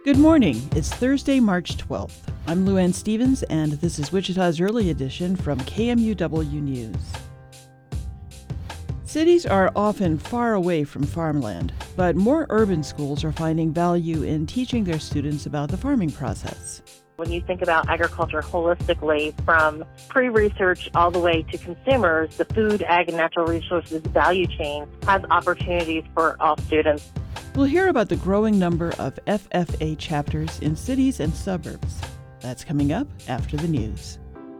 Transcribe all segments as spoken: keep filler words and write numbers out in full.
Good morning. It's Thursday, March twelfth. I'm Luann Stevens, and this is Wichita's Early Edition from K M U W News. Cities are often far away from farmland, but more urban schools are finding value in teaching their students about the farming process. When you think about agriculture holistically, from pre-research all the way to consumers, the food, ag, and natural resources value chain has opportunities for all students. We'll hear about the growing number of F F A chapters in cities and suburbs. That's coming up after the news.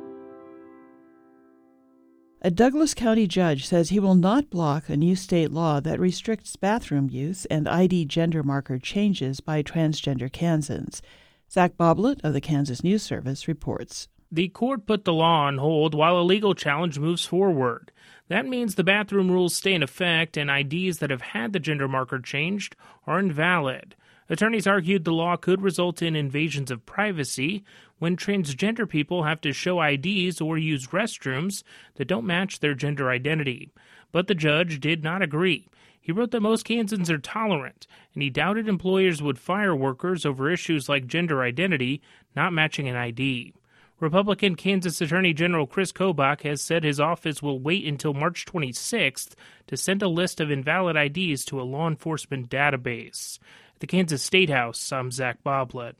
A Douglas County judge says he will not block a new state law that restricts bathroom use and I D gender marker changes by transgender Kansans. Zach Boblet of the Kansas News Service reports. The court put the law on hold while a legal challenge moves forward. That means the bathroom rules stay in effect and I Ds that have had the gender marker changed are invalid. Attorneys argued the law could result in invasions of privacy when transgender people have to show I Ds or use restrooms that don't match their gender identity. But the judge did not agree. He wrote that most Kansans are tolerant, and he doubted employers would fire workers over issues like gender identity not matching an I D. Republican Kansas Attorney General Chris Kobach has said his office will wait until March twenty-sixth to send a list of invalid I Ds to a law enforcement database. At the Kansas State House, I'm Zach Boblet.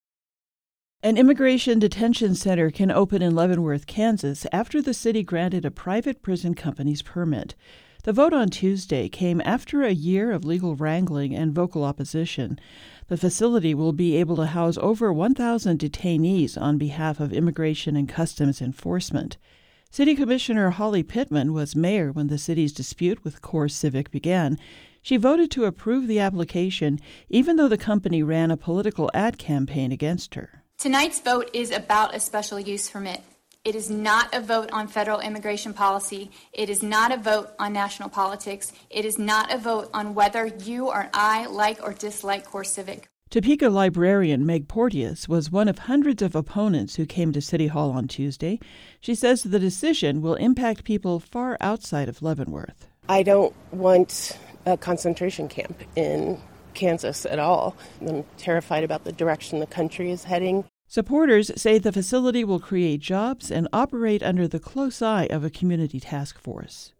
An immigration detention center can open in Leavenworth, Kansas, after the city granted a private prison company's permit. The vote on Tuesday came after a year of legal wrangling and vocal opposition. The facility will be able to house over one thousand detainees on behalf of Immigration and Customs Enforcement. City Commissioner Holly Pittman was mayor when the city's dispute with Core Civic began. She voted to approve the application, even though the company ran a political ad campaign against her. Tonight's vote is about a special use permit. It is not a vote on federal immigration policy. It is not a vote on national politics. It is not a vote on whether you or I like or dislike Core Civic. Topeka librarian Meg Porteous was one of hundreds of opponents who came to City Hall on Tuesday. She says the decision will impact people far outside of Leavenworth. I don't want a concentration camp in Kansas at all. I'm terrified about the direction the country is heading. Supporters say the facility will create jobs and operate under the close eye of a community task force.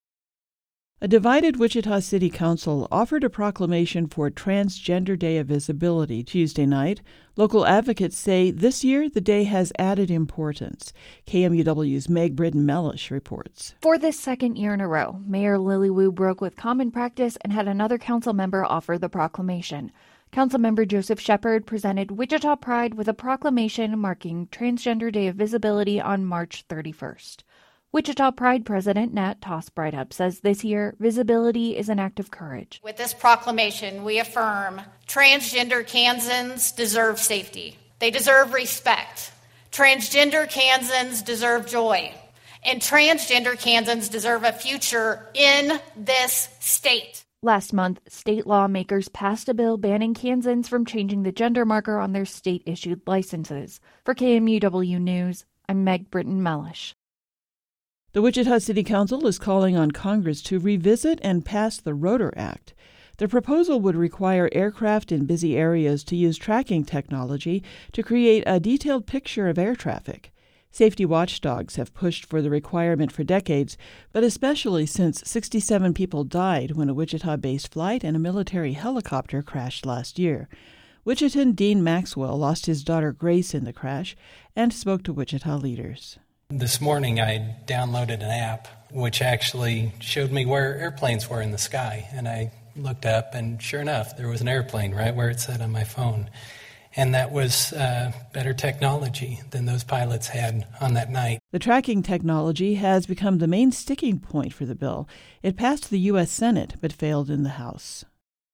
A divided Wichita City Council offered a proclamation for Transgender Day of Visibility Tuesday night. Local advocates say this year the day has added importance. K M U W's Meg Britton-Mellish reports. For the second year in a row, Mayor Lily Wu broke with common practice and had another council member offer the proclamation. Councilmember Joseph Shepard presented Wichita Pride with a proclamation marking Transgender Day of Visibility on March thirty-first. Wichita Pride President Nat Toss Breithaupt says this year, visibility is an act of courage. With this proclamation, we affirm transgender Kansans deserve safety. They deserve respect. Transgender Kansans deserve joy. And transgender Kansans deserve a future in this state. Last month, state lawmakers passed a bill banning Kansans from changing the gender marker on their state-issued licenses. For K M U W News, I'm Meg Britton-Mellish. The Wichita City Council is calling on Congress to revisit and pass the Rotor Act. The proposal would require aircraft in busy areas to use tracking technology to create a detailed picture of air traffic. Safety watchdogs have pushed for the requirement for decades, but especially since sixty-seven people died when a Wichita-based flight and a military helicopter crashed last year. Wichitan Dean Maxwell lost his daughter Grace in the crash and spoke to Wichita leaders. This morning I downloaded an app which actually showed me where airplanes were in the sky, and I looked up and sure enough there was an airplane right where it said on my phone. And that was uh, better technology than those pilots had on that night. The tracking technology has become the main sticking point for the bill. It passed the U S Senate but failed in the House.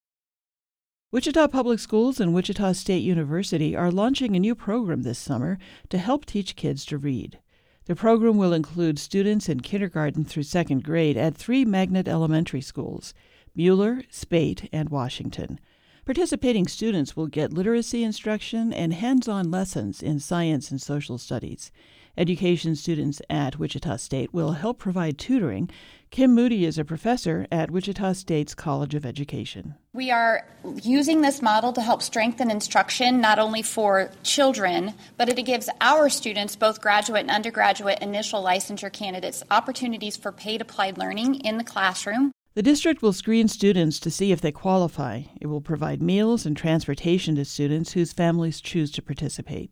Wichita Public Schools and Wichita State University are launching a new program this summer to help teach kids to read. The program will include students in kindergarten through second grade at three magnet elementary schools, Mueller, Spate, and Washington. Participating students will get literacy instruction and hands-on lessons in science and social studies. Education students at Wichita State will help provide tutoring. Kim Moody is a professor at Wichita State's College of Education. We are using this model to help strengthen instruction not only for children, but it gives our students, both graduate and undergraduate initial licensure candidates, opportunities for paid applied learning in the classroom. The district will screen students to see if they qualify. It will provide meals and transportation to students whose families choose to participate.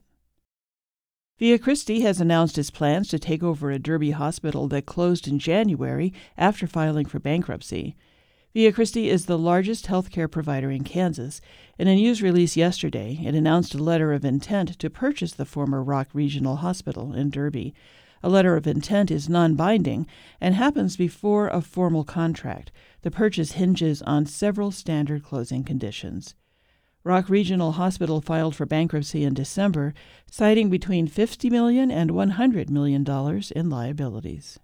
Via Christi has announced its plans to take over a Derby hospital that closed in January after filing for bankruptcy. Via Christi is the largest healthcare provider in Kansas. In a news release yesterday, it announced a letter of intent to purchase the former Rock Regional Hospital in Derby. A letter of intent is non-binding and happens before a formal contract. The purchase hinges on several standard closing conditions. Rock Regional Hospital filed for bankruptcy in December, citing between fifty million dollars and one hundred million dollars in liabilities.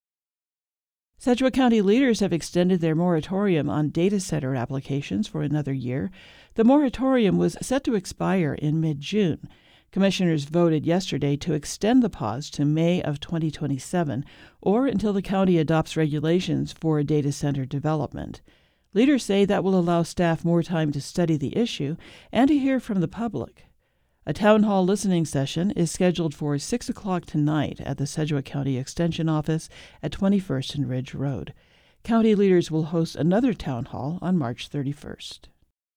Sedgwick County leaders have extended their moratorium on data center applications for another year. The moratorium was set to expire in mid-June. Commissioners voted yesterday to extend the pause to May of twenty twenty-seven, or until the county adopts regulations for data center development. Leaders say that will allow staff more time to study the issue and to hear from the public. A town hall listening session is scheduled for six o'clock tonight at the Sedgwick County Extension Office at twenty-first and Ridge Road. County leaders will host another town hall on March thirty-first.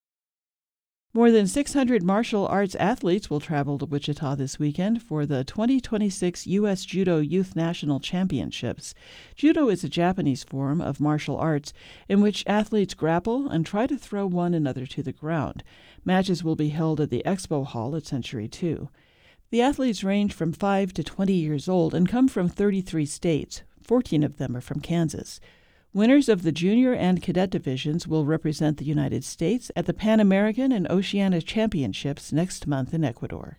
More than six hundred martial arts athletes will travel to Wichita this weekend for the twenty twenty-six U S Judo Youth National Championships. Judo is a Japanese form of martial arts in which athletes grapple and try to throw one another to the ground. Matches will be held at the Expo Hall at Century two. The athletes range from five to twenty years old and come from thirty-three states. fourteen of them are from Kansas. Winners of the junior and cadet divisions will represent the United States at the Pan American and Oceania Championships next month in Ecuador.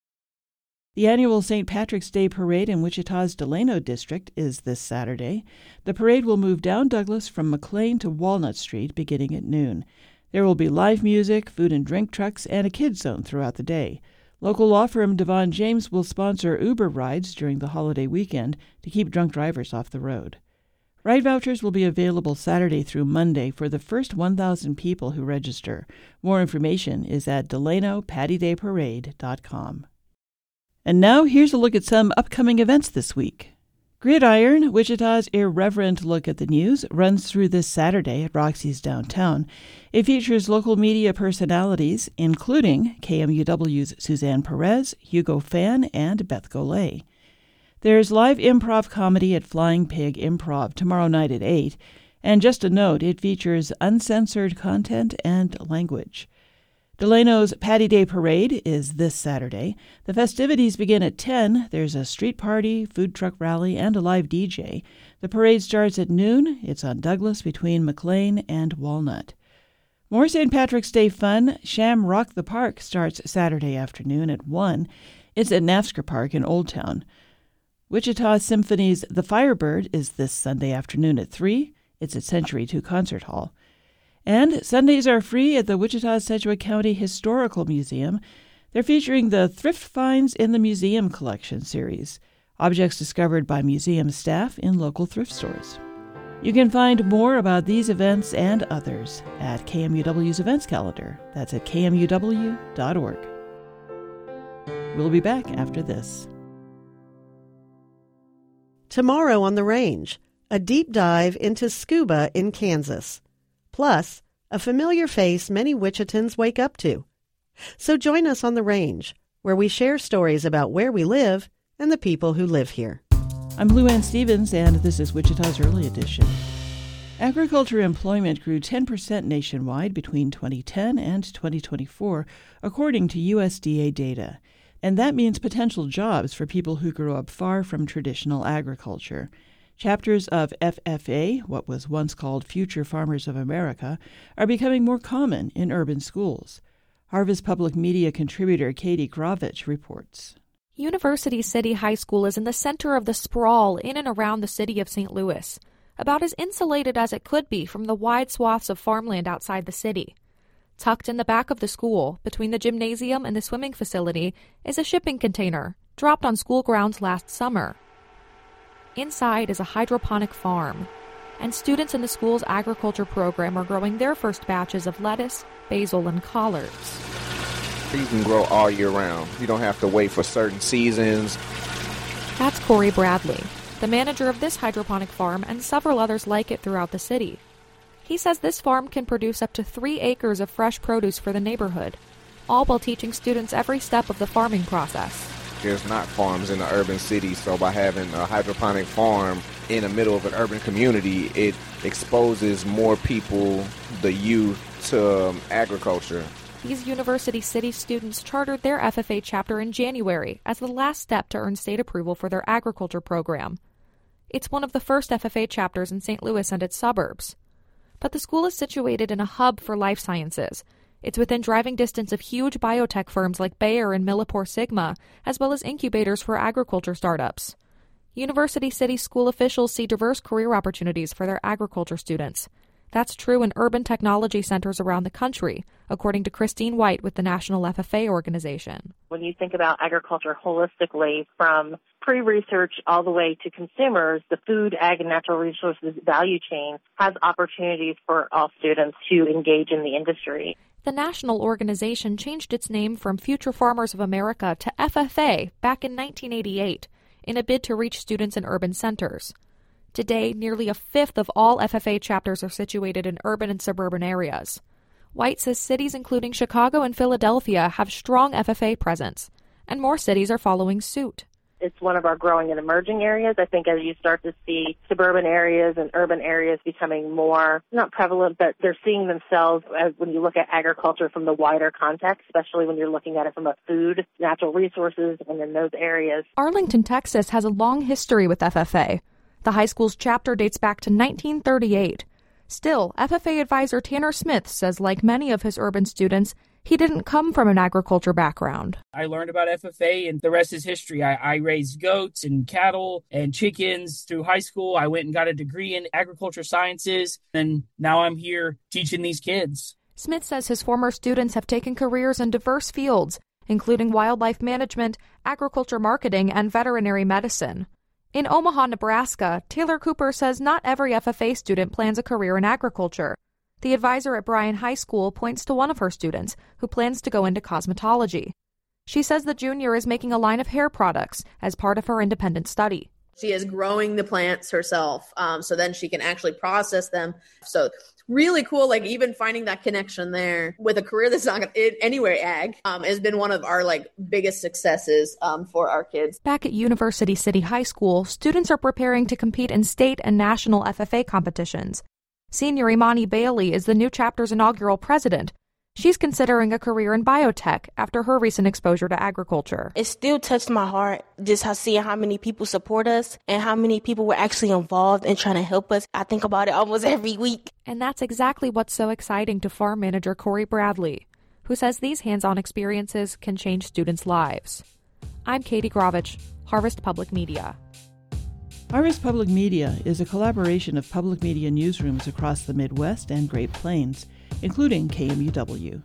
The annual Saint Patrick's Day Parade in Wichita's Delano District is this Saturday. The parade will move down Douglas from McLean to Walnut Street beginning at noon. There will be live music, food and drink trucks, and a kids zone throughout the day. Local law firm Devon James will sponsor Uber rides during the holiday weekend to keep drunk drivers off the road. Ride vouchers will be available Saturday through Monday for the first one thousand people who register. More information is at delano patty day parade dot com. And now here's a look at some upcoming events this week. Gridiron, Wichita's irreverent look at the news, runs through this Saturday at Roxy's downtown. It features local media personalities, including K M U W's Suzanne Perez, Hugo Fan, and Beth Golay. There's live improv comedy at Flying Pig Improv tomorrow night at eight, and just a note, it features uncensored content and language. Delano's Patty Day Parade is this Saturday. The festivities begin at ten. There's a street party, food truck rally, and a live D J. The parade starts at noon. It's on Douglas between McLean and Walnut. More Saint Patrick's Day fun. Sham Rock the Park starts Saturday afternoon at one. It's at Nafsker Park in Old Town. Wichita Symphony's The Firebird is this Sunday afternoon at three. It's at Century two Concert Hall. And Sundays are free at the Wichita Sedgwick County Historical Museum. They're featuring the Thrift Finds in the Museum Collection series, objects discovered by museum staff in local thrift stores. You can find more about these events and others at K M U W's events calendar. That's at k m u w dot org. We'll be back after this. Tomorrow on The Range, a deep dive into scuba in Kansas. Plus, a familiar face many Wichitans wake up to. So join us on The Range, where we share stories about where we live and the people who live here. I'm Lou Ann Stevens, and this is Wichita's Early Edition. Agriculture employment grew ten percent nationwide between twenty ten and twenty twenty-four, according to U S D A data. And that means potential jobs for people who grew up far from traditional agriculture. Chapters of F F A, what was once called Future Farmers of America, are becoming more common in urban schools. Harvest Public Media contributor Katie Gravich reports. University City High School is in the center of the sprawl in and around the city of Saint Louis, about as insulated as it could be from the wide swaths of farmland outside the city. Tucked in the back of the school, between the gymnasium and the swimming facility, is a shipping container, dropped on school grounds last summer. Inside is a hydroponic farm. and students in the school's agriculture program are growing their first batches of lettuce, basil, and collards. You can grow all year round. You don't have to wait for certain seasons. That's Corey Bradley, the manager of this hydroponic farm and several others like it throughout the city. He says this farm can produce up to three acres of fresh produce for the neighborhood, all while teaching students every step of the farming process. There's not farms in the urban city, so by having a hydroponic farm in the middle of an urban community, it exposes more people, the youth, to um, agriculture. These University City students chartered their F F A chapter in January as the last step to earn state approval for their agriculture program. It's one of the first F F A chapters in Saint Louis and its suburbs. But the school is situated in a hub for life sciences. It's within driving distance of huge biotech firms like Bayer and Millipore-Sigma, as well as incubators for agriculture startups. University City school officials see diverse career opportunities for their agriculture students. That's true in urban technology centers around the country, according to Christine White with the National F F A organization. When you think about agriculture holistically, from pre-research all the way to consumers, the food, ag, and natural resources value chain has opportunities for all students to engage in the industry. The national organization changed its name from Future Farmers of America to F F A back in nineteen eighty-eight in a bid to reach students in urban centers. Today, nearly a fifth of all F F A chapters are situated in urban and suburban areas. White says cities including Chicago and Philadelphia have strong F F A presence, and more cities are following suit. It's one of our growing and emerging areas. I think as you start to see suburban areas and urban areas becoming more, not prevalent, but they're seeing themselves as when you look at agriculture from the wider context, especially when you're looking at it from a food, natural resources, and in those areas. Arlington, Texas has a long history with F F A. The high school's chapter dates back to nineteen thirty-eight. Still, F F A advisor Tanner Smith says like many of his urban students, he didn't come from an agriculture background. I learned about F F A and the rest is history. I, I raised goats and cattle and chickens through high school. I went and got a degree in agriculture sciences, and now I'm here teaching these kids. Smith says his former students have taken careers in diverse fields, including wildlife management, agriculture marketing, and veterinary medicine. In Omaha, Nebraska, Taylor Cooper says not every F F A student plans a career in agriculture. The advisor at Bryan High School points to one of her students who plans to go into cosmetology. She says the junior is making a line of hair products as part of her independent study. She is growing the plants herself, um, so then she can actually process them. So really cool, like even finding that connection there with a career that's not going anywhere ag um, has been one of our like biggest successes um, for our kids. Back at University City High School, students are preparing to compete in state and national F F A competitions. Senior Imani Bailey is the new chapter's inaugural president. She's considering a career in biotech after her recent exposure to agriculture. It still touched my heart, just how seeing how many people support us and how many people were actually involved in trying to help us. I think about it almost every week. And that's exactly what's so exciting to farm manager Corey Bradley, who says these hands-on experiences can change students' lives. I'm Katie Grovich, Harvest Public Media. Harvest Public Media is a collaboration of public media newsrooms across the Midwest and Great Plains, including K M U W.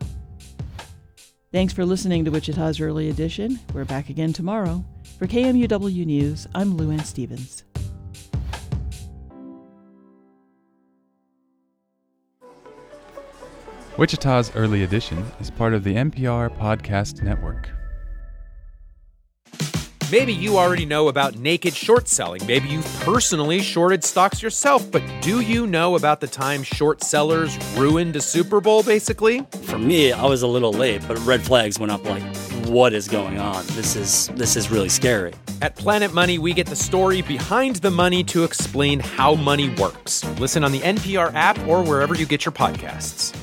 Thanks for listening to Wichita's Early Edition. We're back again tomorrow. For K M U W News, I'm Lou Ann Stevens. Wichita's Early Edition is part of the N P R Podcast Network. Maybe you already know about naked short selling. Maybe you've personally shorted stocks yourself, but do you know about the time short sellers ruined a Super Bowl, basically? For me, I was a little late, but red flags went up like, what is going on? This is this is really scary. At Planet Money, we get the story behind the money to explain how money works. Listen on the N P R app or wherever you get your podcasts.